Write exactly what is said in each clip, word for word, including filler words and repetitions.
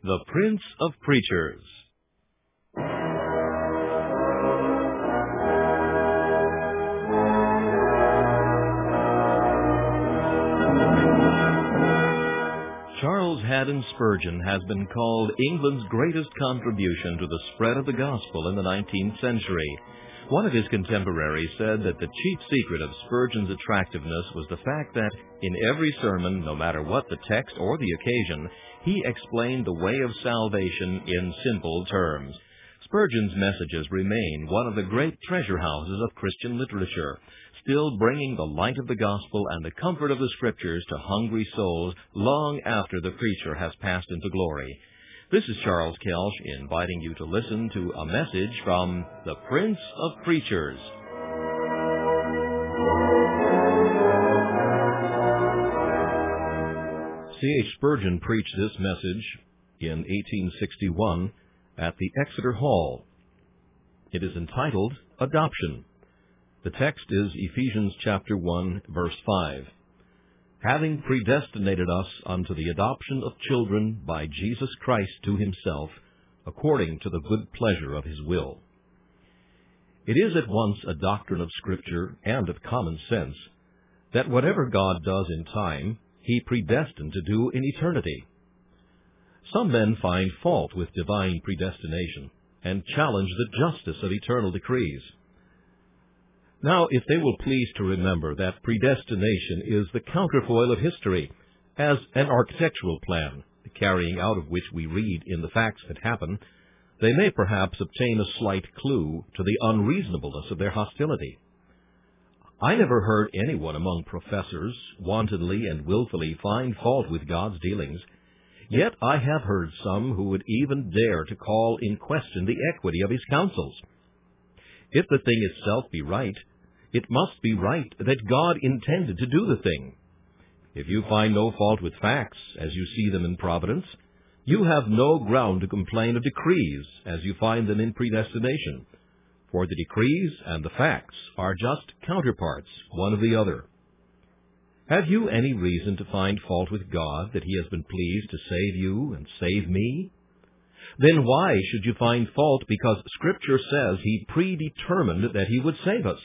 The Prince of Preachers. Charles Haddon Spurgeon has been called England's greatest contribution to the spread of the gospel in the nineteenth century. One of his contemporaries said that the chief secret of Spurgeon's attractiveness was the fact that in every sermon, no matter what the text or the occasion, he explained the way of salvation in simple terms. Spurgeon's messages remain one of the great treasure houses of Christian literature, still bringing the light of the gospel and the comfort of the Scriptures to hungry souls long after the preacher has passed into glory. This is Charles Kelsch inviting you to listen to a message from the Prince of Preachers. C H Spurgeon preached this message in eighteen sixty-one at the Exeter Hall. It is entitled Adoption. The text is Ephesians chapter one, verse five. Having predestinated us unto the adoption of children by Jesus Christ to himself, according to the good pleasure of his will. It is at once a doctrine of Scripture and of common sense that whatever God does in time, he predestined to do in eternity. Some men find fault with divine predestination and challenge the justice of eternal decrees. Now, if they will please to remember that predestination is the counterfoil of history, as an architectural plan, the carrying out of which we read in the facts that happen, they may perhaps obtain a slight clue to the unreasonableness of their hostility. I never heard anyone among professors wantonly and willfully find fault with God's dealings, yet I have heard some who would even dare to call in question the equity of his counsels. If the thing itself be right, it must be right that God intended to do the thing. If you find no fault with facts, as you see them in providence, you have no ground to complain of decrees, as you find them in predestination. For the decrees and the facts are just counterparts, one of the other. Have you any reason to find fault with God that he has been pleased to save you and save me? Then why should you find fault because Scripture says he predetermined that he would save us?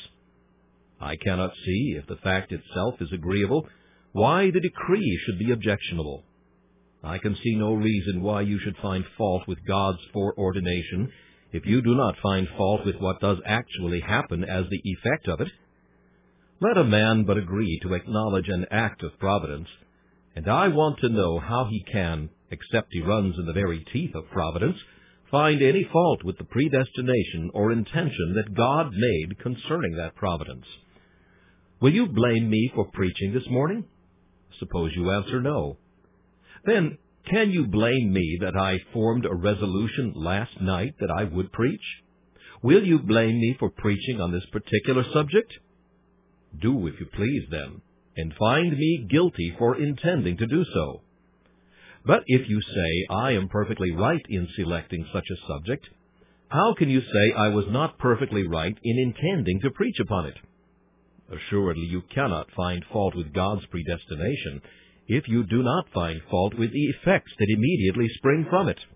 I cannot see, if the fact itself is agreeable, why the decree should be objectionable. I can see no reason why you should find fault with God's foreordination if you do not find fault with what does actually happen as the effect of it. Let a man but agree to acknowledge an act of providence, and I want to know how he can, except he runs in the very teeth of providence, find any fault with the predestination or intention that God made concerning that providence. Will you blame me for preaching this morning? Suppose you answer no. Then, can you blame me that I formed a resolution last night that I would preach? Will you blame me for preaching on this particular subject? Do, if you please, then, and find me guilty for intending to do so. But if you say I am perfectly right in selecting such a subject, how can you say I was not perfectly right in intending to preach upon it? Assuredly, you cannot find fault with God's predestination if you do not find fault with the effects that immediately spring from it.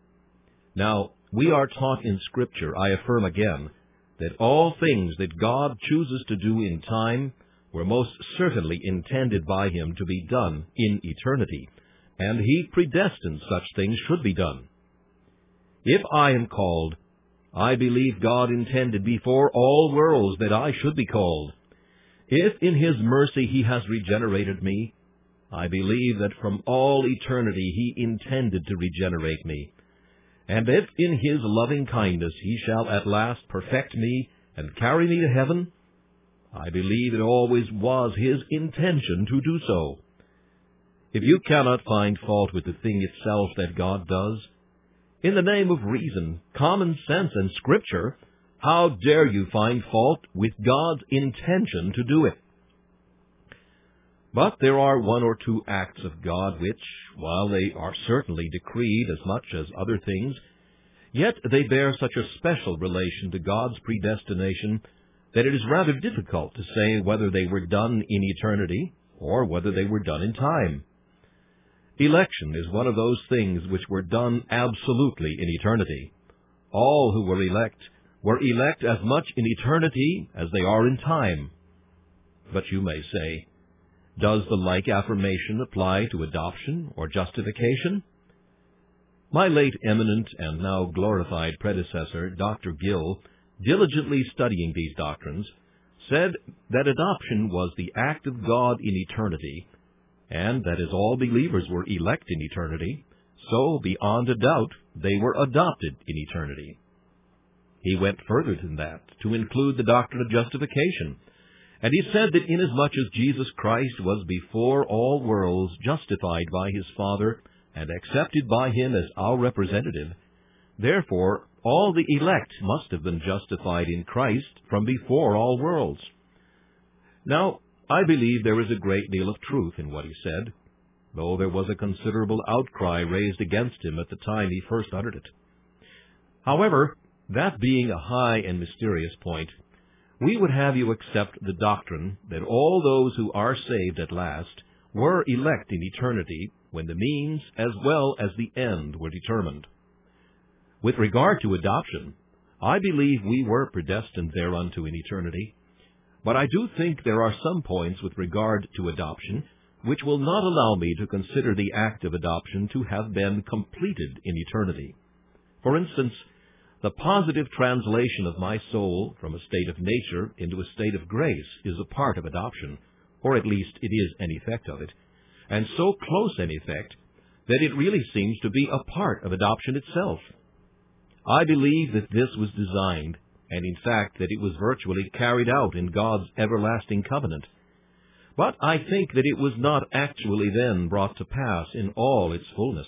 Now, we are taught in Scripture, I affirm again, that all things that God chooses to do in time were most certainly intended by him to be done in eternity, and he predestined such things should be done. If I am called, I believe God intended before all worlds that I should be called. If in his mercy he has regenerated me, I believe that from all eternity he intended to regenerate me. And if in his loving kindness he shall at last perfect me and carry me to heaven, I believe it always was his intention to do so. If you cannot find fault with the thing itself that God does, in the name of reason, common sense, and Scripture, how dare you find fault with God's intention to do it? But there are one or two acts of God which, while they are certainly decreed as much as other things, yet they bear such a special relation to God's predestination that it is rather difficult to say whether they were done in eternity or whether they were done in time. Election is one of those things which were done absolutely in eternity. All who were elect were elect as much in eternity as they are in time. But you may say, does the like affirmation apply to adoption or justification? My late eminent and now glorified predecessor, Doctor Gill, diligently studying these doctrines, said that adoption was the act of God in eternity, and that as all believers were elect in eternity, so beyond a doubt they were adopted in eternity. He went further than that, to include the doctrine of justification, and he said that inasmuch as Jesus Christ was before all worlds justified by his Father and accepted by him as our representative, therefore all the elect must have been justified in Christ from before all worlds. Now, I believe there is a great deal of truth in what he said, though there was a considerable outcry raised against him at the time he first uttered it. However, that being a high and mysterious point, we would have you accept the doctrine that all those who are saved at last were elect in eternity when the means as well as the end were determined. With regard to adoption, I believe we were predestined thereunto in eternity, but I do think there are some points with regard to adoption which will not allow me to consider the act of adoption to have been completed in eternity. For instance, the positive translation of my soul from a state of nature into a state of grace is a part of adoption, or at least it is an effect of it, and so close an effect that it really seems to be a part of adoption itself. I believe that this was designed, and in fact that it was virtually carried out in God's everlasting covenant. But I think that it was not actually then brought to pass in all its fullness.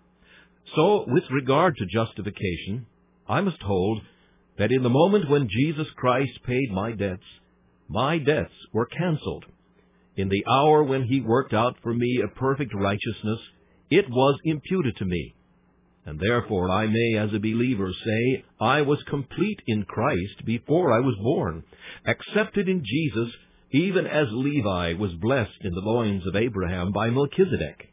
So, with regard to justification, I must hold that in the moment when Jesus Christ paid my debts, my debts were canceled. In the hour when he worked out for me a perfect righteousness, it was imputed to me. And therefore I may, as a believer, say, I was complete in Christ before I was born, accepted in Jesus, even as Levi was blessed in the loins of Abraham by Melchizedek.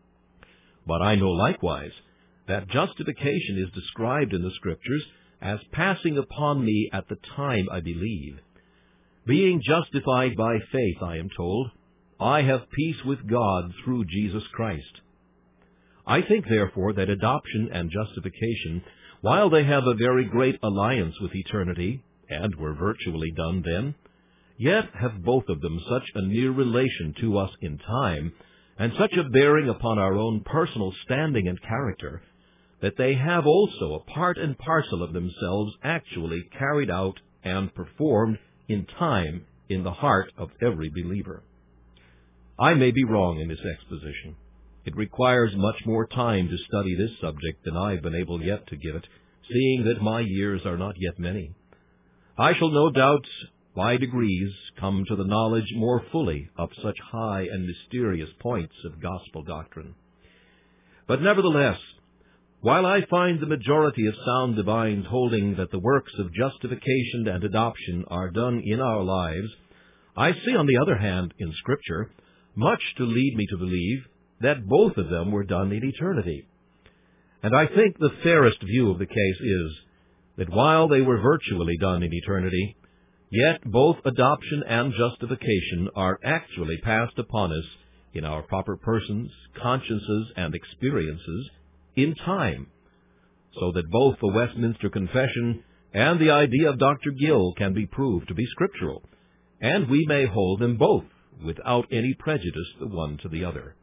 But I know likewise that justification is described in the Scriptures as passing upon me at the time I believe. Being justified by faith, I am told, I have peace with God through Jesus Christ. I think, therefore, that adoption and justification, while they have a very great alliance with eternity, and were virtually done then, yet have both of them such a near relation to us in time, and such a bearing upon our own personal standing and character, that they have also a part and parcel of themselves actually carried out and performed in time in the heart of every believer. I may be wrong in this exposition. It requires much more time to study this subject than I have been able yet to give it, seeing that my years are not yet many. I shall no doubt, by degrees, come to the knowledge more fully of such high and mysterious points of gospel doctrine. But nevertheless, while I find the majority of sound divines holding that the works of justification and adoption are done in our lives, I see, on the other hand, in Scripture, much to lead me to believe that both of them were done in eternity. And I think the fairest view of the case is that while they were virtually done in eternity, yet both adoption and justification are actually passed upon us in our proper persons, consciences, and experiences in time, so that both the Westminster Confession and the idea of Doctor Gill can be proved to be scriptural, and we may hold them both without any prejudice the one to the other.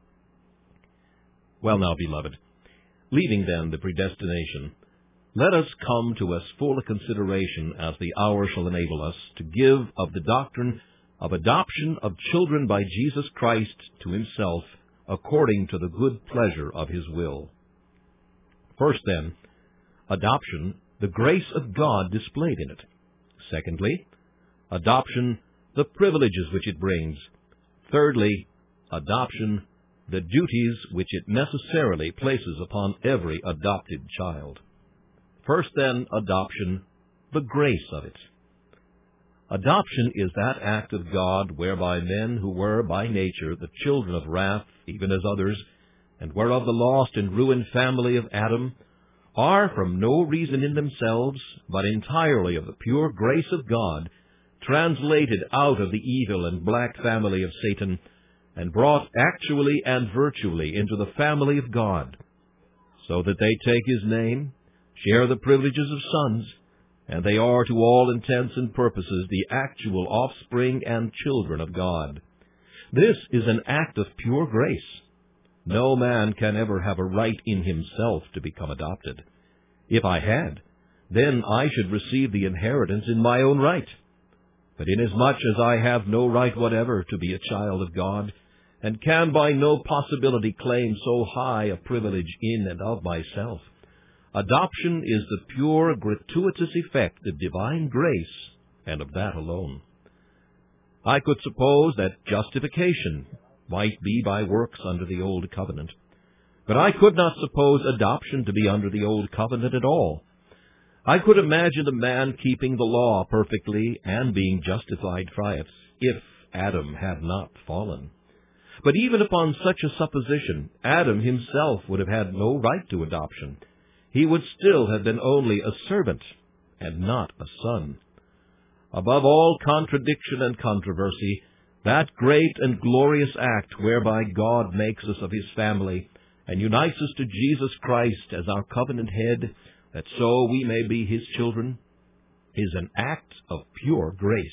Well now, beloved, leaving then the predestination, let us come to as full a consideration as the hour shall enable us to give of the doctrine of adoption of children by Jesus Christ to himself, according to the good pleasure of his will. First, then, adoption, the grace of God displayed in it. Secondly, adoption, the privileges which it brings. Thirdly, adoption, the duties which it necessarily places upon every adopted child. First, then, adoption, the grace of it. Adoption is that act of God whereby men who were by nature the children of wrath, even as others, and whereof the lost and ruined family of Adam are from no reason in themselves, but entirely of the pure grace of God, translated out of the evil and black family of Satan, and brought actually and virtually into the family of God, so that they take his name, share the privileges of sons, and they are to all intents and purposes the actual offspring and children of God. This is an act of pure grace. No man can ever have a right in himself to become adopted. If I had, then I should receive the inheritance in my own right. But inasmuch as I have no right whatever to be a child of God, and can by no possibility claim so high a privilege in and of myself, adoption is the pure, gratuitous effect of divine grace, and of that alone. I could suppose that justification might be by works under the Old Covenant, but I could not suppose adoption to be under the Old Covenant at all. I could imagine a man keeping the law perfectly and being justified by it, if Adam had not fallen. But even upon such a supposition, Adam himself would have had no right to adoption. He would still have been only a servant, and not a son. Above all contradiction and controversy, that great and glorious act whereby God makes us of his family, and unites us to Jesus Christ as our covenant head, that so we may be his children, is an act of pure grace.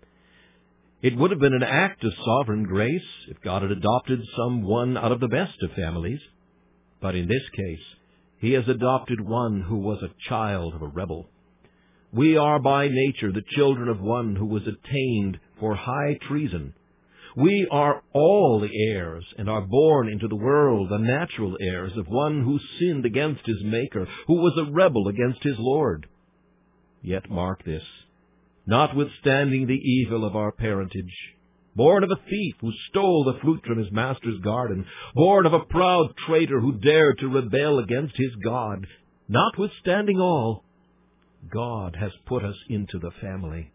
It would have been an act of sovereign grace if God had adopted some one out of the best of families. But in this case, he has adopted one who was a child of a rebel. We are by nature the children of one who was attainted for high treason. We are all the heirs, and are born into the world the natural heirs of one who sinned against his Maker, who was a rebel against his Lord. Yet mark this, notwithstanding the evil of our parentage, born of a thief who stole the fruit from his master's garden, born of a proud traitor who dared to rebel against his God, notwithstanding all, God has put us into the family.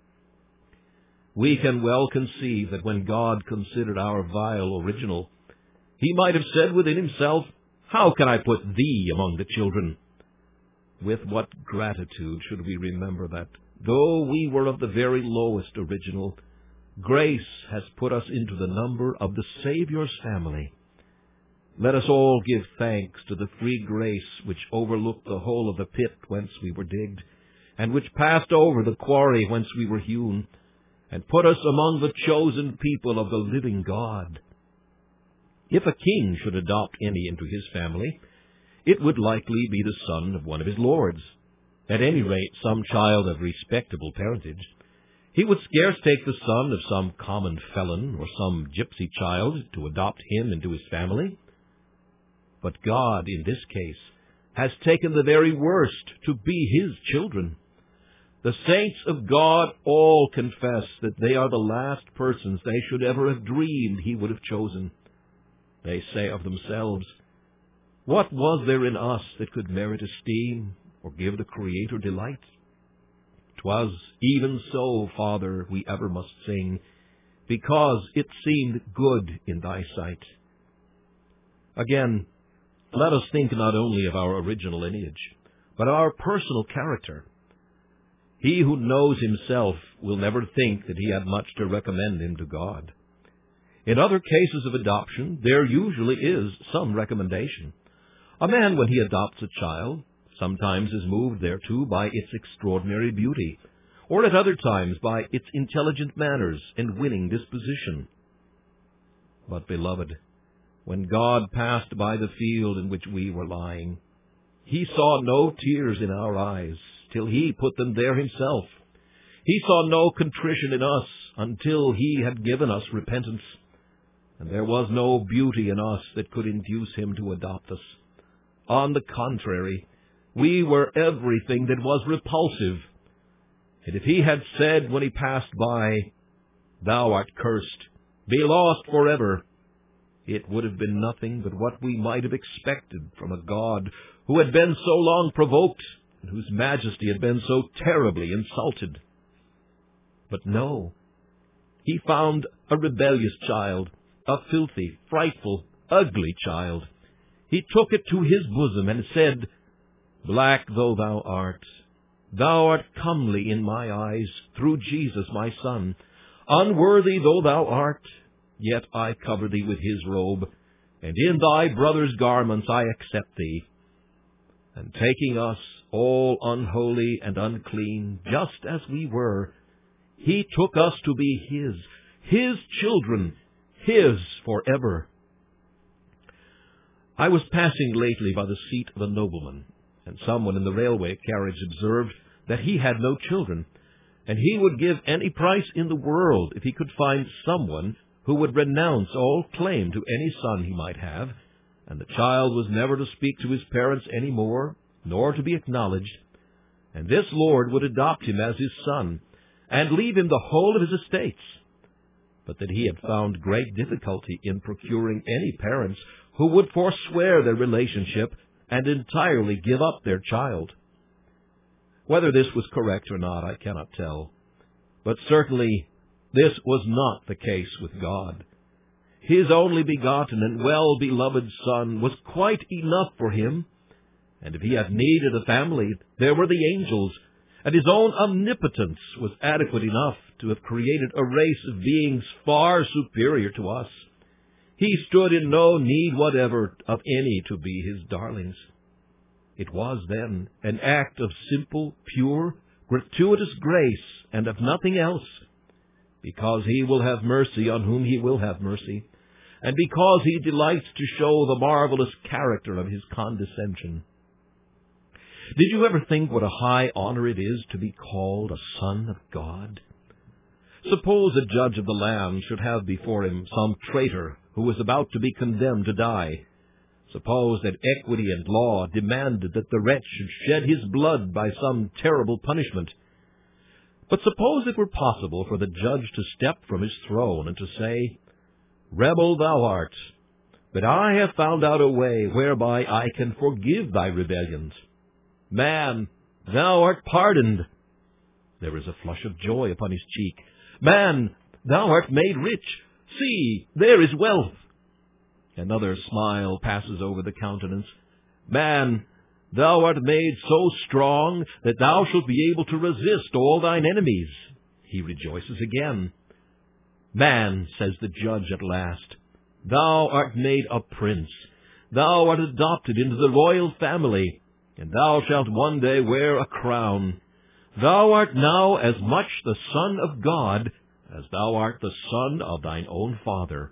We can well conceive that when God considered our vile original, he might have said within himself, "How can I put thee among the children?" With what gratitude should we remember that, though we were of the very lowest original, grace has put us into the number of the Savior's family. Let us all give thanks to the free grace which overlooked the whole of the pit whence we were digged, and which passed over the quarry whence we were hewn, and put us among the chosen people of the living God. If a king should adopt any into his family, it would likely be the son of one of his lords, at any rate some child of respectable parentage. He would scarce take the son of some common felon or some gypsy child to adopt him into his family. But God, in this case, has taken the very worst to be his children. The saints of God all confess that they are the last persons they should ever have dreamed he would have chosen. They say of themselves, "What was there in us that could merit esteem or give the Creator delight? 'Twas even so, Father, we ever must sing, because it seemed good in thy sight." Again, let us think not only of our original lineage, but our personal character. He who knows himself will never think that he had much to recommend him to God. In other cases of adoption, there usually is some recommendation. A man, when he adopts a child, sometimes is moved thereto by its extraordinary beauty, or at other times by its intelligent manners and winning disposition. But, beloved, when God passed by the field in which we were lying, he saw no tears in our eyes till he put them there himself. He saw no contrition in us until he had given us repentance. And there was no beauty in us that could induce him to adopt us. On the contrary, we were everything that was repulsive. And if he had said when he passed by, "Thou art cursed, be lost forever," it would have been nothing but what we might have expected from a God who had been so long provoked, and whose majesty had been so terribly insulted. But no, he found a rebellious child, a filthy, frightful, ugly child. he took it to his bosom, and said, Black though thou art, thou art comely in my eyes, through Jesus my Son. Unworthy though thou art, yet I cover thee with his robe, and in thy brother's garments I accept thee. And taking us, all unholy and unclean, just as we were, he took us to be his, his children, his forever. I was passing lately by the seat of a nobleman, and someone in the railway carriage observed that he had no children, and he would give any price in the world if he could find someone who would renounce all claim to any son he might have, and the child was never to speak to his parents any more, nor to be acknowledged, and this lord would adopt him as his son, and leave him the whole of his estates, but that he had found great difficulty in procuring any parents who would forswear their relationship and entirely give up their child. Whether this was correct or not, I cannot tell, but certainly this was not the case with God. His only begotten and well-beloved Son was quite enough for him, and if he had needed a family, there were the angels, and his own omnipotence was adequate enough to have created a race of beings far superior to us. He stood in no need whatever of any to be his darlings. It was, then, an act of simple, pure, gratuitous grace, and of nothing else, because he will have mercy on whom he will have mercy, and because he delights to show the marvelous character of his condescension. Did you ever think what a high honor it is to be called a son of God? Suppose a judge of the land should have before him some traitor who was about to be condemned to die. Suppose that equity and law demanded that the wretch should shed his blood by some terrible punishment. But suppose it were possible for the judge to step from his throne and to say, Rebel thou art, but I have found out a way whereby I can forgive thy rebellions. Man, thou art pardoned. There is a flush of joy upon his cheek. Man, thou art made rich. See, there is wealth. Another smile passes over the countenance. Man, thou art made so strong that thou shalt be able to resist all thine enemies. He rejoices again. Man, says the judge at last, thou art made a prince. Thou art adopted into the royal family, and thou shalt one day wear a crown. Thou art now as much the Son of God as thou art the son of thine own father.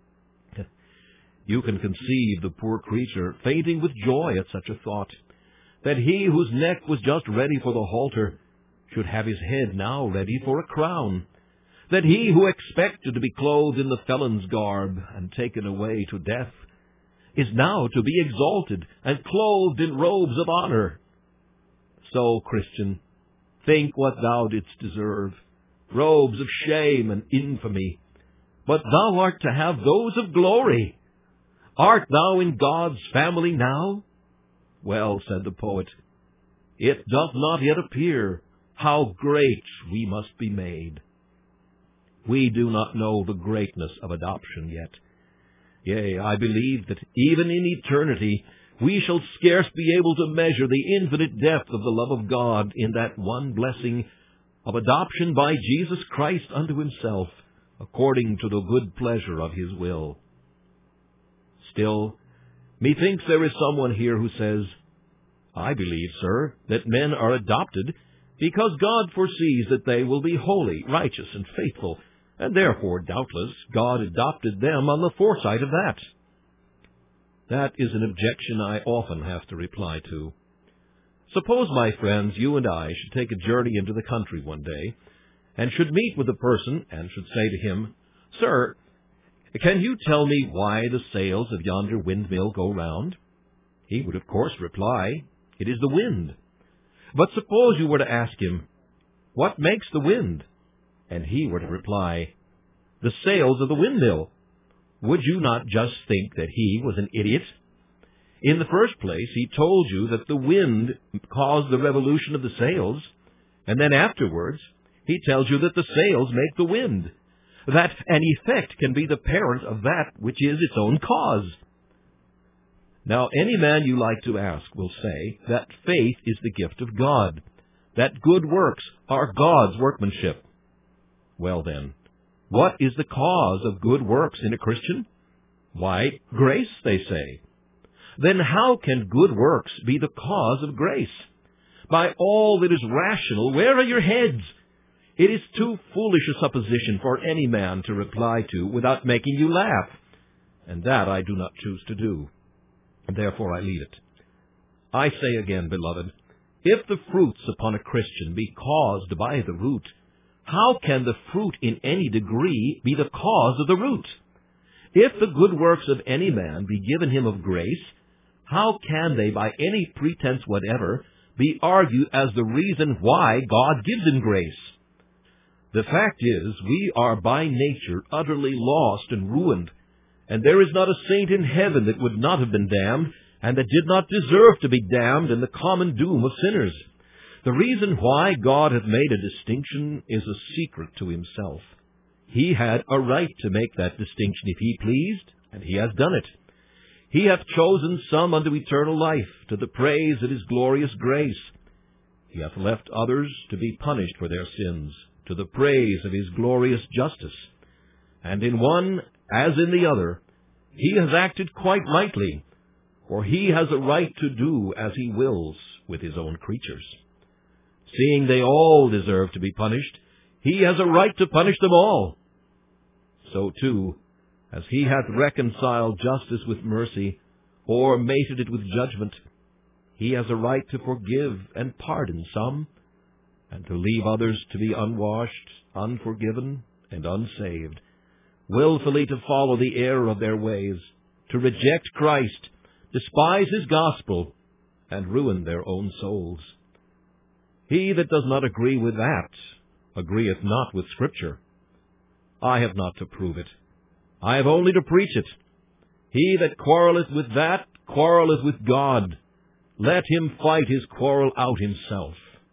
You can conceive the poor creature fainting with joy at such a thought, that he whose neck was just ready for the halter should have his head now ready for a crown, that he who expected to be clothed in the felon's garb and taken away to death is now to be exalted and clothed in robes of honor. So, Christian, think what thou didst deserve, robes of shame and infamy, but thou art to have those of glory. Art thou in God's family now? Well, said the poet, it doth not yet appear how great we must be made. We do not know the greatness of adoption yet. Yea, I believe that even in eternity we shall scarce be able to measure the infinite depth of the love of God in that one blessing of adoption by Jesus Christ unto himself, according to the good pleasure of his will. Still, methinks there is someone here who says, I believe, sir, that men are adopted because God foresees that they will be holy, righteous, and faithful, and therefore, doubtless, God adopted them on the foresight of that. That is an objection I often have to reply to. Suppose, my friends, you and I should take a journey into the country one day, and should meet with a person, and should say to him, Sir, can you tell me why the sails of yonder windmill go round? He would, of course, reply, It is the wind. But suppose you were to ask him, What makes the wind? And he were to reply, The sails of the windmill. Would you not just think that he was an idiot? In the first place, he told you that the wind caused the revolution of the sails, and then afterwards, he tells you that the sails make the wind, that an effect can be the parent of that which is its own cause. Now any man you like to ask will say that faith is the gift of God, that good works are God's workmanship. Well then, what is the cause of good works in a Christian? Why, grace, they say. Then how can good works be the cause of grace? By all that is rational, where are your heads? It is too foolish a supposition for any man to reply to without making you laugh, and that I do not choose to do. Therefore I leave it. I say again, beloved, if the fruits upon a Christian be caused by the root, how can the fruit in any degree be the cause of the root? If the good works of any man be given him of grace, how can they by any pretense whatever be argued as the reason why God gives him grace? The fact is, we are by nature utterly lost and ruined, and there is not a saint in heaven that would not have been damned, and that did not deserve to be damned in the common doom of sinners. The reason why God hath made a distinction is a secret to himself. He had a right to make that distinction if he pleased, and he has done it. He hath chosen some unto eternal life, to the praise of his glorious grace. He hath left others to be punished for their sins, to the praise of his glorious justice. And in one, as in the other, he has acted quite rightly, for he has a right to do as he wills with his own creatures. Seeing they all deserve to be punished, he has a right to punish them all. So too, as he hath reconciled justice with mercy, or mated it with judgment, he has a right to forgive and pardon some, and to leave others to be unwashed, unforgiven, and unsaved, willfully to follow the error of their ways, to reject Christ, despise his gospel, and ruin their own souls. He that does not agree with that agreeth not with Scripture. I have not to prove it. I have only to preach it. He that quarreleth with that quarreleth with God. Let him fight his quarrel out himself.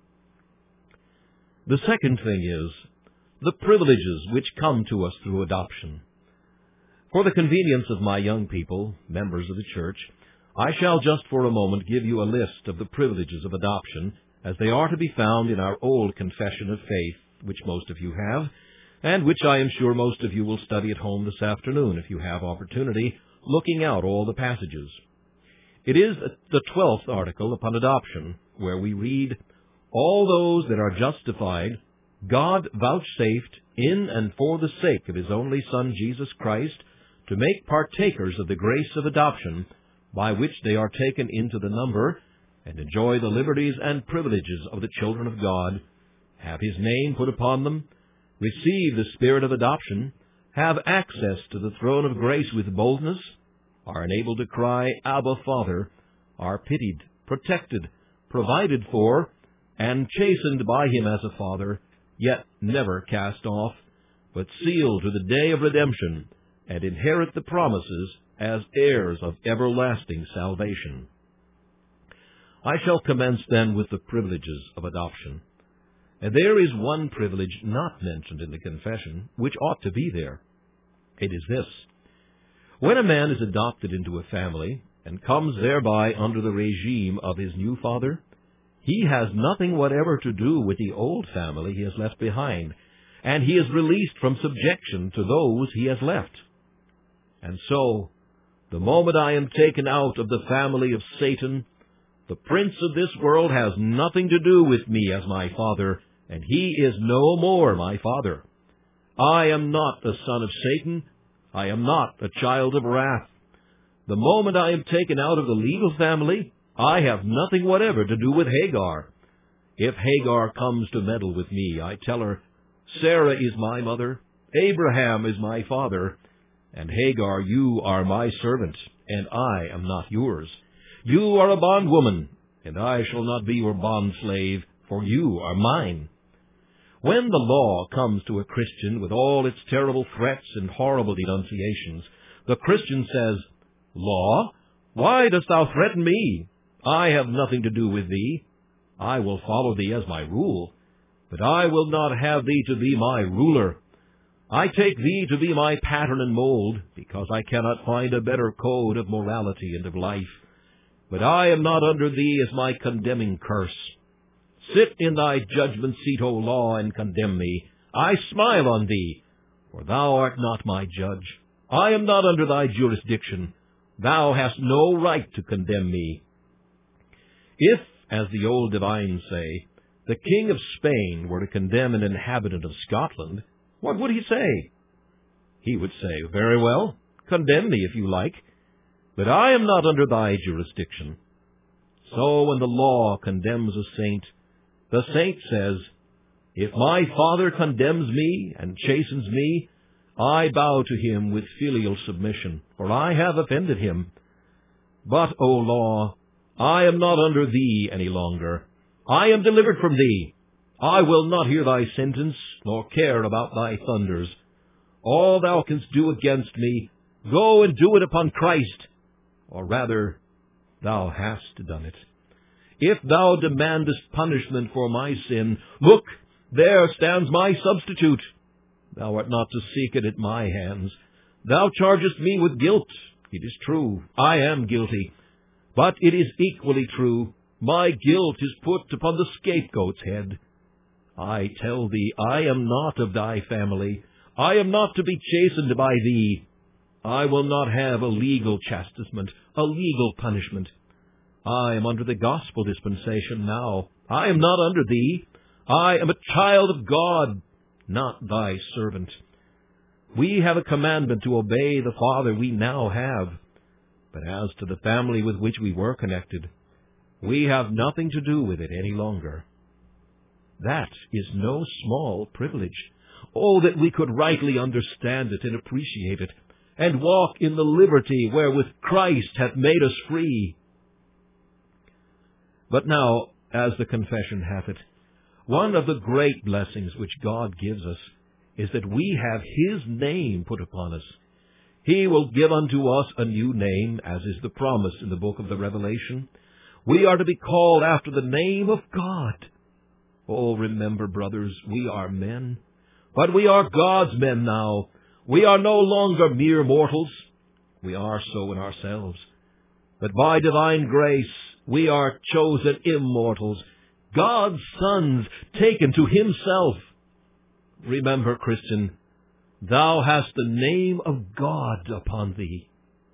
The second thing is the privileges which come to us through adoption. For the convenience of my young people, members of the church, I shall just for a moment give you a list of the privileges of adoption as they are to be found in our old confession of faith, which most of you have, and which I am sure most of you will study at home this afternoon if you have opportunity, looking out all the passages. It is the twelfth article upon adoption, where we read, all those that are justified, God vouchsafed in and for the sake of his only Son, Jesus Christ, to make partakers of the grace of adoption, by which they are taken into the number, and enjoy the liberties and privileges of the children of God, have his name put upon them, receive the spirit of adoption, have access to the throne of grace with boldness, are enabled to cry, Abba, Father, are pitied, protected, provided for, and chastened by him as a father, yet never cast off, but sealed to the day of redemption, and inherit the promises as heirs of everlasting salvation. I shall commence then with the privileges of adoption. And there is one privilege not mentioned in the confession, which ought to be there. It is this. When a man is adopted into a family, and comes thereby under the regime of his new father, he has nothing whatever to do with the old family he has left behind, and he is released from subjection to those he has left. And so, the moment I am taken out of the family of Satan, the prince of this world has nothing to do with me as my father, and he is no more my father. I am not the son of Satan. I am not a child of wrath. The moment I am taken out of the legal family, I have nothing whatever to do with Hagar. If Hagar comes to meddle with me, I tell her, Sarah is my mother, Abraham is my father, and Hagar, you are my servant, and I am not yours. You are a bondwoman, and I shall not be your bondslave, for you are mine. When the law comes to a Christian with all its terrible threats and horrible denunciations, the Christian says, Law, why dost thou threaten me? I have nothing to do with thee. I will follow thee as my rule, but I will not have thee to be my ruler. I take thee to be my pattern and mold, because I cannot find a better code of morality and of life. But I am not under thee as my condemning curse. Sit in thy judgment seat, O law, and condemn me. I smile on thee, for thou art not my judge. I am not under thy jurisdiction. Thou hast no right to condemn me. If, as the old divines say, the king of Spain were to condemn an inhabitant of Scotland, what would he say? He would say, very well, condemn me if you like, but I am not under thy jurisdiction. So when the law condemns a saint, the saint says, if my Father condemns me and chastens me, I bow to him with filial submission, for I have offended him. But, O law, I am not under thee any longer. I am delivered from thee. I will not hear thy sentence, nor care about thy thunders. All thou canst do against me, go and do it upon Christ, or rather, thou hast done it. If thou demandest punishment for my sin, look, there stands my substitute. Thou art not to seek it at my hands. Thou chargest me with guilt. It is true, I am guilty. But it is equally true, my guilt is put upon the scapegoat's head. I tell thee, I am not of thy family. I am not to be chastened by thee. I will not have a legal chastisement, a legal punishment. I am under the gospel dispensation now. I am not under thee. I am a child of God, not thy servant. We have a commandment to obey the Father we now have. But as to the family with which we were connected, we have nothing to do with it any longer. That is no small privilege. Oh, that we could rightly understand it and appreciate it, and walk in the liberty wherewith Christ hath made us free. But now, as the confession hath it, one of the great blessings which God gives us is that we have His name put upon us. He will give unto us a new name, as is the promise in the book of the Revelation. We are to be called after the name of God. Oh, remember, brothers, we are men, but we are God's men now. We are no longer mere mortals. We are so in ourselves. But by divine grace, we are chosen immortals, God's sons taken to Himself. Remember, Christian, thou hast the name of God upon thee.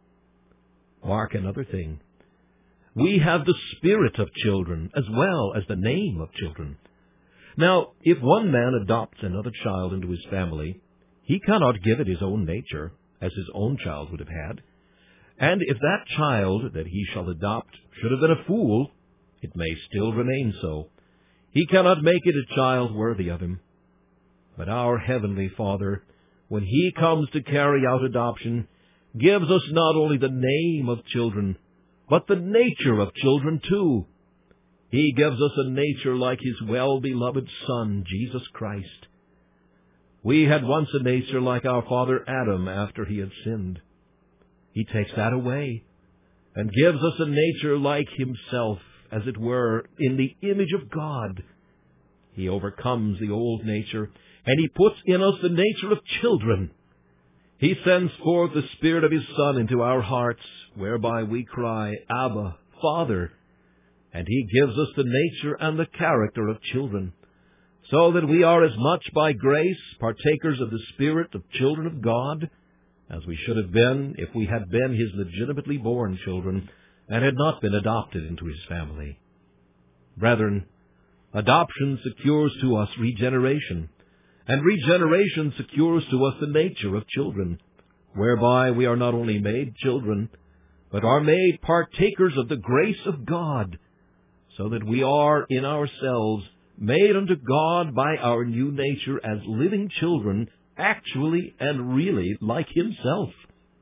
Mark another thing. We have the spirit of children as well as the name of children. Now, if one man adopts another child into his family, he cannot give it his own nature, as his own child would have had. And if that child that he shall adopt should have been a fool, it may still remain so. He cannot make it a child worthy of him. But our Heavenly Father, when He comes to carry out adoption, gives us not only the name of children, but the nature of children too. He gives us a nature like His well-beloved Son, Jesus Christ. We had once a nature like our father Adam after he had sinned. He takes that away and gives us a nature like Himself, as it were, in the image of God. He overcomes the old nature, and He puts in us the nature of children. He sends forth the Spirit of His Son into our hearts, whereby we cry, Abba, Father. And He gives us the nature and the character of children, so that we are as much by grace partakers of the Spirit of children of God, as we should have been if we had been His legitimately born children, and had not been adopted into His family. Brethren, adoption secures to us regeneration, and regeneration secures to us the nature of children, whereby we are not only made children, but are made partakers of the grace of God, so that we are in ourselves made unto God by our new nature as living children, actually and really like Himself.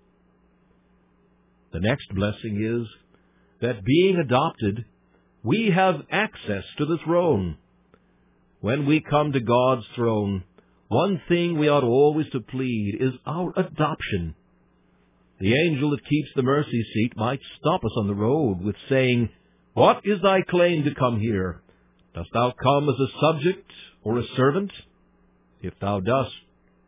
The next blessing is that being adopted, we have access to the throne. When we come to God's throne, one thing we ought always to plead is our adoption. The angel that keeps the mercy seat might stop us on the road with saying, What is thy claim to come here? Dost thou come as a subject or a servant? If thou dost,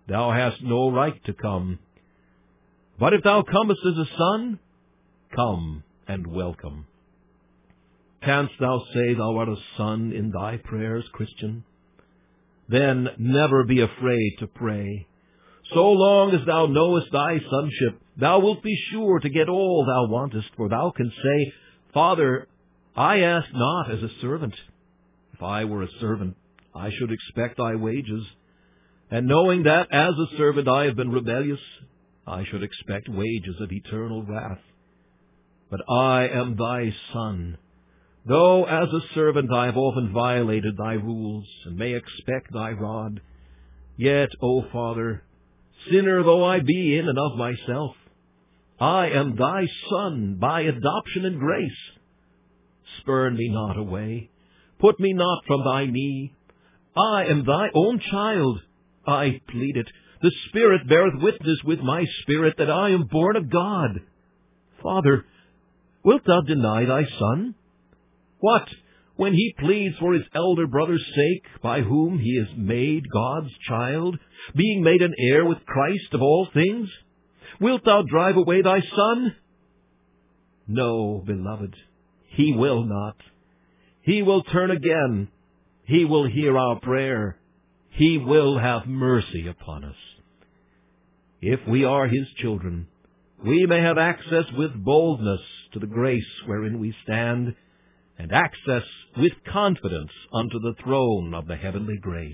thou hast no right to come. But if thou comest as a son, come and welcome. Canst thou say thou art a son in thy prayers, Christian? Then never be afraid to pray. So long as thou knowest thy sonship, thou wilt be sure to get all thou wantest, for thou canst say, Father, I ask not as a servant. If I were a servant, I should expect thy wages. And knowing that as a servant I have been rebellious, I should expect wages of eternal wrath. But I am thy son. Though as a servant I have often violated thy rules, and may expect thy rod, yet, O Father, sinner though I be in and of myself, I am thy son by adoption and grace. Spurn me not away, put me not from thy knee. I am thy own child, I plead it. The Spirit beareth witness with my spirit that I am born of God. Father, wilt thou deny thy son? What, when he pleads for his elder brother's sake, by whom he is made God's child, being made an heir with Christ of all things? Wilt thou drive away thy son? No, beloved, he will not. He will turn again. He will hear our prayer. He will have mercy upon us. If we are his children, we may have access with boldness to the grace wherein we stand, and access with confidence unto the throne of the heavenly grace.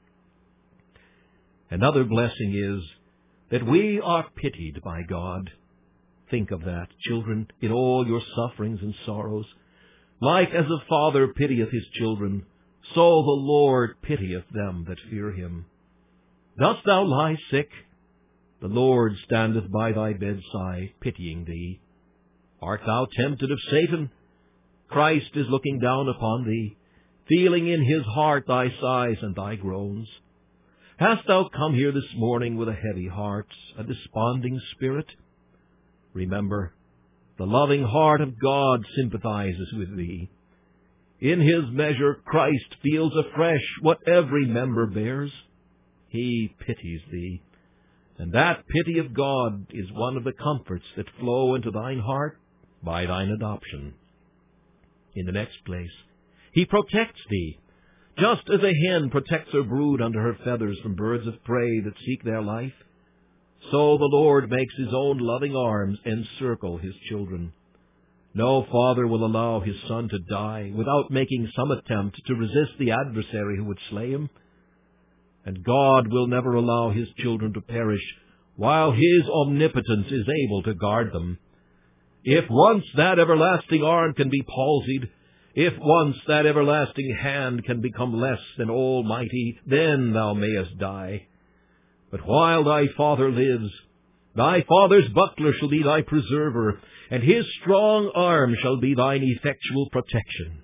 Another blessing is that we are pitied by God. Think of that, children, in all your sufferings and sorrows. Like as a father pitieth his children, so the Lord pitieth them that fear him. Dost thou lie sick? The Lord standeth by thy bedside, pitying thee. Art thou tempted of Satan? Christ is looking down upon thee, feeling in his heart thy sighs and thy groans. Hast thou come here this morning with a heavy heart, a desponding spirit? Remember, the loving heart of God sympathizes with thee. In his measure Christ feels afresh what every member bears. He pities thee, and that pity of God is one of the comforts that flow into thine heart by thine adoption. In the next place, he protects thee, just as a hen protects her brood under her feathers from birds of prey that seek their life. So the Lord makes his own loving arms encircle his children. No father will allow his son to die without making some attempt to resist the adversary who would slay him. And God will never allow his children to perish while his omnipotence is able to guard them. If once that everlasting arm can be palsied, if once that everlasting hand can become less than almighty, then thou mayest die. But while thy Father lives, thy Father's buckler shall be thy preserver, and his strong arm shall be thine effectual protection.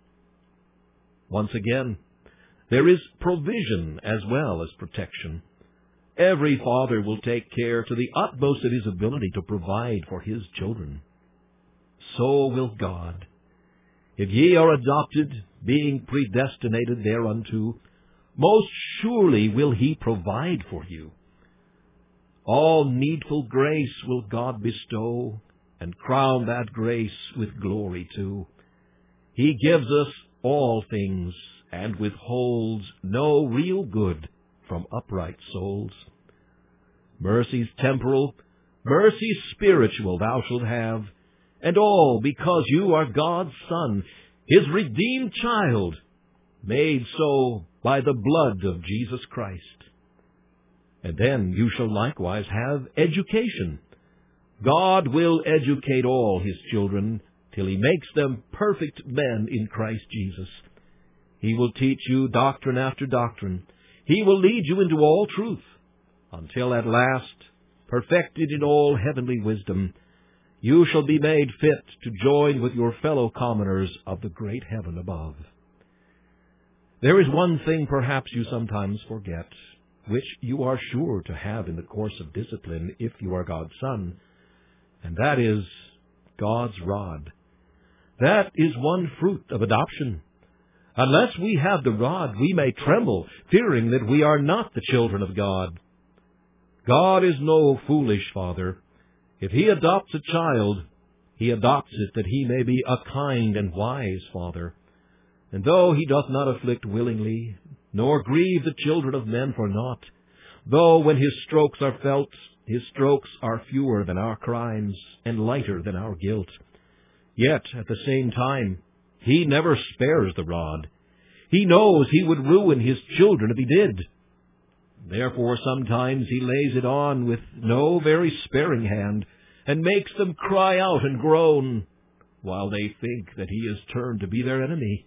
Once again, there is provision as well as protection. Every father will take care to the utmost of his ability to provide for his children. So will God. If ye are adopted, being predestinated thereunto, most surely will he provide for you. All needful grace will God bestow, and crown that grace with glory too. He gives us all things, and withholds no real good from upright souls. Mercies temporal, mercies spiritual thou shalt have, and all because you are God's son, his redeemed child, made so by the blood of Jesus Christ. And then you shall likewise have education. God will educate all his children till he makes them perfect men in Christ Jesus. He will teach you doctrine after doctrine. He will lead you into all truth, until at last, perfected in all heavenly wisdom, you shall be made fit to join with your fellow commoners of the great heaven above. There is one thing perhaps you sometimes forget, which you are sure to have in the course of discipline if you are God's son, and that is God's rod. That is one fruit of adoption. Unless we have the rod, we may tremble, fearing that we are not the children of God. God is no foolish father. If he adopts a child, he adopts it that he may be a kind and wise father. And though he doth not afflict willingly, nor grieve the children of men for naught, though when his strokes are felt, his strokes are fewer than our crimes, and lighter than our guilt, yet at the same time he never spares the rod. He knows he would ruin his children if he did. Therefore sometimes he lays it on with no very sparing hand, and makes them cry out and groan, while they think that he is turned to be their enemy.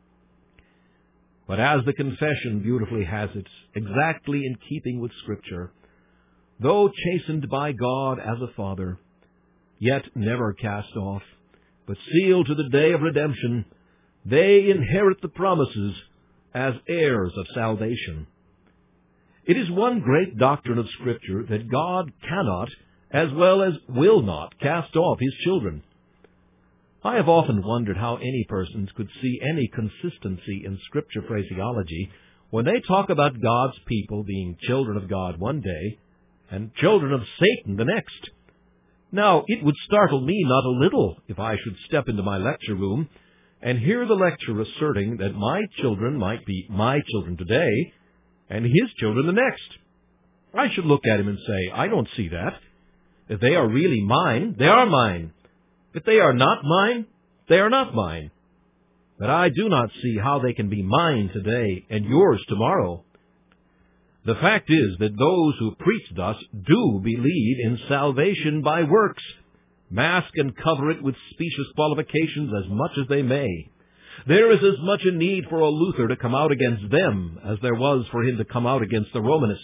But as the confession beautifully has it, exactly in keeping with Scripture, though chastened by God as a father, yet never cast off, but sealed to the day of redemption, they inherit the promises as heirs of salvation. It is one great doctrine of Scripture that God cannot, as well as will not, cast off his children. I have often wondered how any persons could see any consistency in Scripture phraseology when they talk about God's people being children of God one day and children of Satan the next. Now, it would startle me not a little if I should step into my lecture room and hear the lecturer asserting that my children might be my children today and his children the next. I should look at him and say, I don't see that. If they are really mine, they are mine. If they are not mine, they are not mine. But I do not see how they can be mine today and yours tomorrow. The fact is that those who preach thus do believe in salvation by works, mask and cover it with specious qualifications as much as they may. There is as much a need for a Luther to come out against them as there was for him to come out against the Romanists.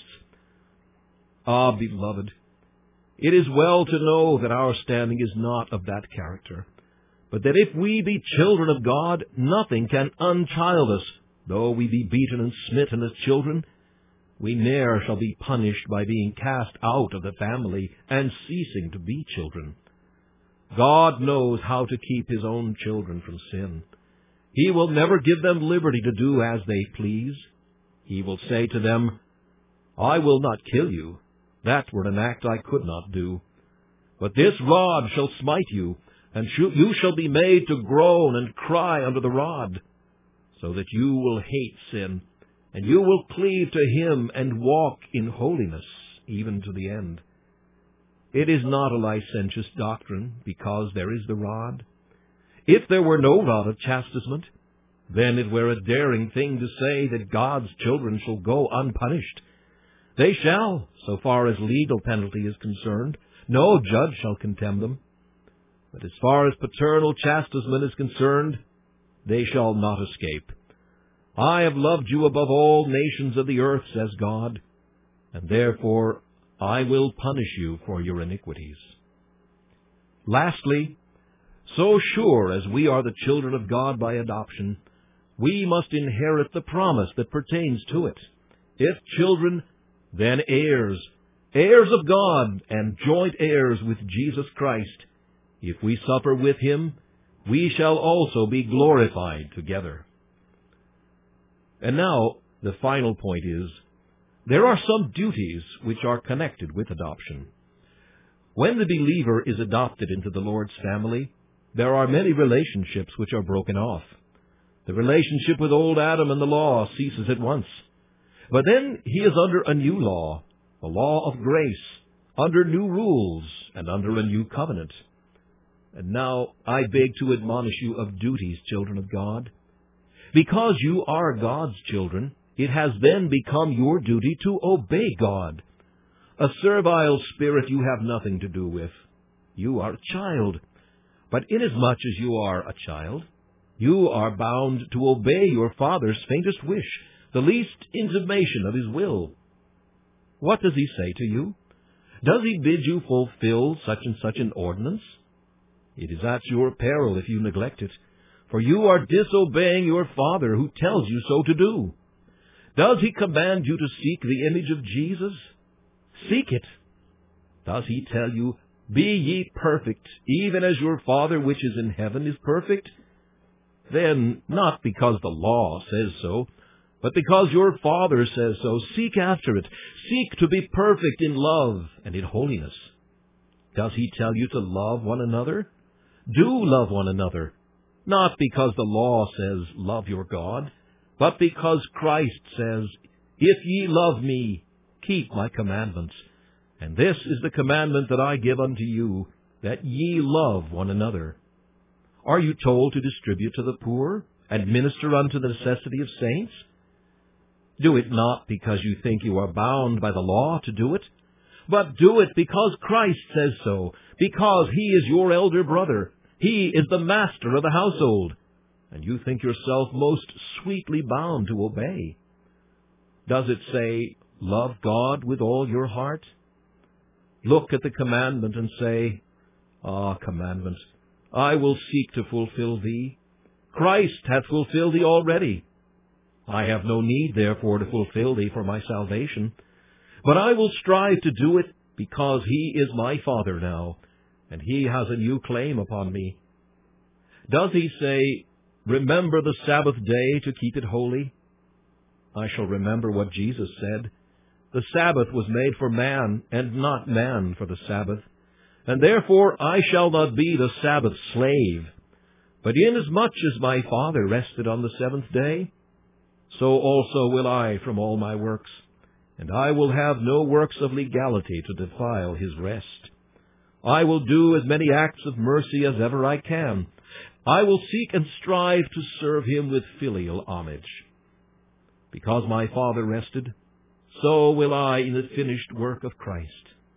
Ah, beloved, it is well to know that our standing is not of that character, but that if we be children of God, nothing can unchild us. Though we be beaten and smitten as children, we ne'er shall be punished by being cast out of the family and ceasing to be children. God knows how to keep his own children from sin. He will never give them liberty to do as they please. He will say to them, I will not kill you. That were an act I could not do. But this rod shall smite you, and you shall be made to groan and cry under the rod, so that you will hate sin, and you will cleave to him and walk in holiness, even to the end. It is not a licentious doctrine, because there is the rod. If there were no rod of chastisement, then it were a daring thing to say that God's children shall go unpunished. They shall, so far as legal penalty is concerned. No judge shall condemn them. But as far as paternal chastisement is concerned, they shall not escape. I have loved you above all nations of the earth, says God, and therefore I will punish you for your iniquities. Lastly, so sure as we are the children of God by adoption, we must inherit the promise that pertains to it. If children, then heirs, heirs of God, and joint heirs with Jesus Christ. If we suffer with him, we shall also be glorified together. And now, the final point is, there are some duties which are connected with adoption. When the believer is adopted into the Lord's family, there are many relationships which are broken off. The relationship with old Adam and the law ceases at once. But then he is under a new law, the law of grace, under new rules, and under a new covenant. And now I beg to admonish you of duties, children of God. Because you are God's children, it has then become your duty to obey God. A servile spirit you have nothing to do with. You are a child. But inasmuch as you are a child, you are bound to obey your father's faintest wish, the least intimation of his will. What does he say to you? Does he bid you fulfill such and such an ordinance? It is at your peril if you neglect it, for you are disobeying your Father who tells you so to do. Does he command you to seek the image of Jesus? Seek it. Does he tell you, be ye perfect, even as your Father which is in heaven is perfect? Then, not because the law says so, But because your Father says so, seek after it. Seek to be perfect in love and in holiness. Does he tell you to love one another? Do love one another, not because the law says, love your God, but because Christ says, if ye love me, keep my commandments. And this is the commandment that I give unto you, that ye love one another. Are you told to distribute to the poor, and minister unto the necessity of saints? Do it not because you think you are bound by the law to do it, but do it because Christ says so, because he is your elder brother. He is the master of the household, and you think yourself most sweetly bound to obey. Does it say, love God with all your heart? Look at the commandment and say, ah, commandment, I will seek to fulfill thee. Christ hath fulfilled thee already. I have no need, therefore, to fulfill thee for my salvation. But I will strive to do it, because he is my Father now, and he has a new claim upon me. Does he say, remember the Sabbath day to keep it holy? I shall remember what Jesus said. The Sabbath was made for man, and not man for the Sabbath. And therefore I shall not be the Sabbath's slave. But inasmuch as my Father rested on the seventh day, so also will I from all my works. And I will have no works of legality to defile his rest. I will do as many acts of mercy as ever I can. I will seek and strive to serve him with filial homage. Because my Father rested, so will I in the finished work of Christ.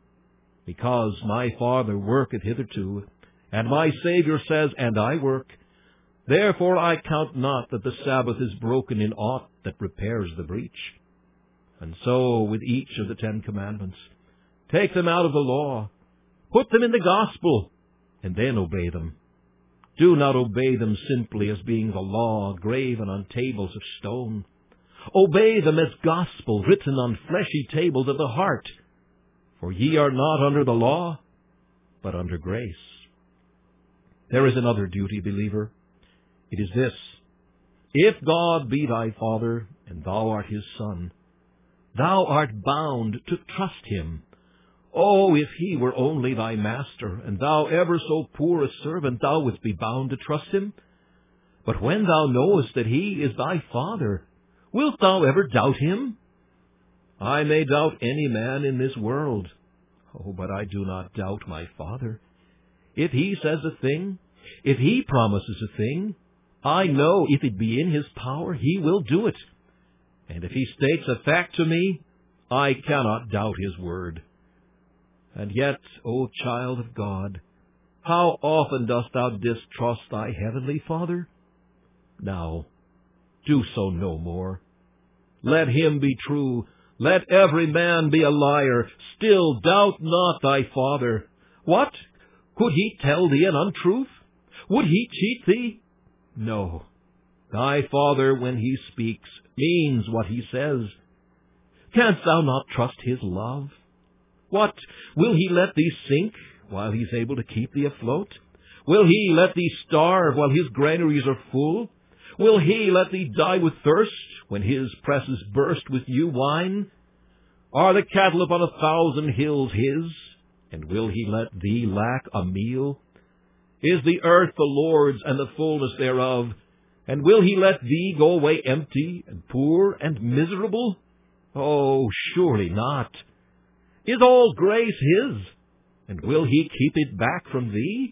Because my Father worketh hitherto, and my Saviour says, and I work, therefore I count not that the Sabbath is broken in aught that repairs the breach. And so with each of the Ten Commandments, take them out of the law, put them in the gospel, and then obey them. Do not obey them simply as being the law graven on tables of stone. Obey them as gospel written on fleshy tables of the heart. For ye are not under the law, but under grace. There is another duty, believer. It is this: if God be thy Father, and thou art his Son, thou art bound to trust him. Oh, if he were only thy master, and thou ever so poor a servant, thou wouldst be bound to trust him. But when thou knowest that he is thy Father, wilt thou ever doubt him? I may doubt any man in this world. Oh, but I do not doubt my Father. If he says a thing, if he promises a thing, I know if it be in his power, he will do it. And if he states a fact to me, I cannot doubt his word. And yet, O child of God, how often dost thou distrust thy heavenly Father? Now, do so no more. Let him be true. Let every man be a liar. Still doubt not thy Father. What? Could he tell thee an untruth? Would he cheat thee? No. Thy Father, when he speaks, means what he says. Canst thou not trust his love? What? Will he let thee sink while he's able to keep thee afloat? Will he let thee starve while his granaries are full? Will he let thee die with thirst when his presses burst with new wine? Are the cattle upon a thousand hills his, and will he let thee lack a meal? Is the earth the Lord's and the fullness thereof, and will he let thee go away empty and poor and miserable? Oh, surely not. Is all grace his, and will he keep it back from thee?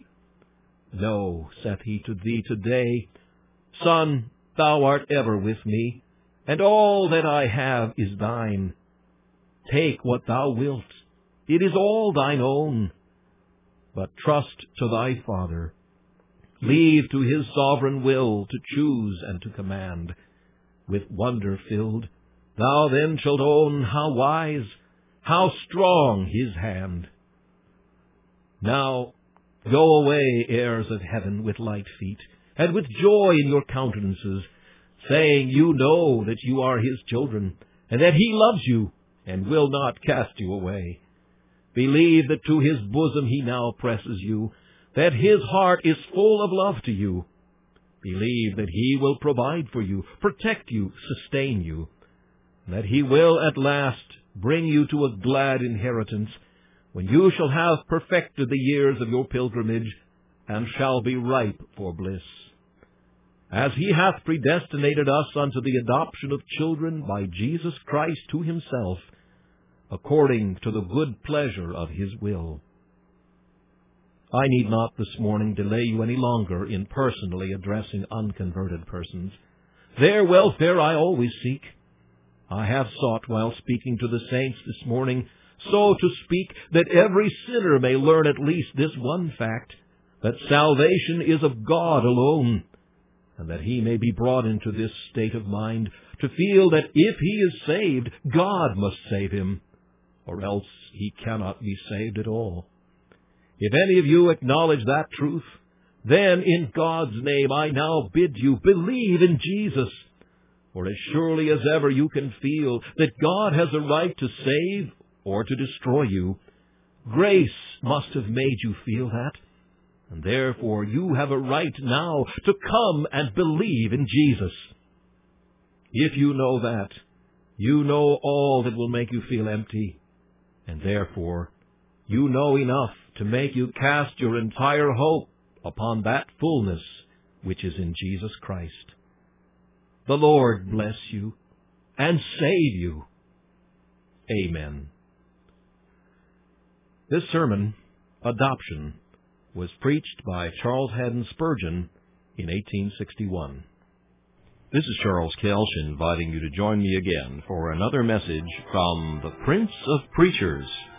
No, saith he to thee today, Son, thou art ever with me, and all that I have is thine. Take what thou wilt, it is all thine own. But trust to thy Father. Leave to his sovereign will to choose and to command. With wonder filled, thou then shalt own how wise, how strong his hand. Now go away, heirs of heaven, with light feet, and with joy in your countenances, saying you know that you are his children, and that he loves you, and will not cast you away. Believe that to his bosom he now presses you, that his heart is full of love to you. Believe that He will provide for you, protect you, sustain you, and that He will at last bring you to a glad inheritance, when you shall have perfected the years of your pilgrimage, and shall be ripe for bliss. As He hath predestinated us unto the adoption of children by Jesus Christ to Himself, according to the good pleasure of His will. I need not this morning delay you any longer in personally addressing unconverted persons. Their welfare I always seek. I have sought, while speaking to the saints this morning, so to speak that every sinner may learn at least this one fact, that salvation is of God alone, and that he may be brought into this state of mind to feel that if he is saved, God must save him, or else he cannot be saved at all. If any of you acknowledge that truth, then in God's name I now bid you believe in Jesus. For as surely as ever you can feel that God has a right to save or to destroy you, grace must have made you feel that, and therefore you have a right now to come and believe in Jesus. If you know that, you know all that will make you feel empty, and therefore you know enough to make you cast your entire hope upon that fullness which is in Jesus Christ. The Lord bless you and save you. Amen. This sermon, Adoption, was preached by Charles Haddon Spurgeon in eighteen sixty-one. This is Charles Kelch inviting you to join me again for another message from the Prince of Preachers,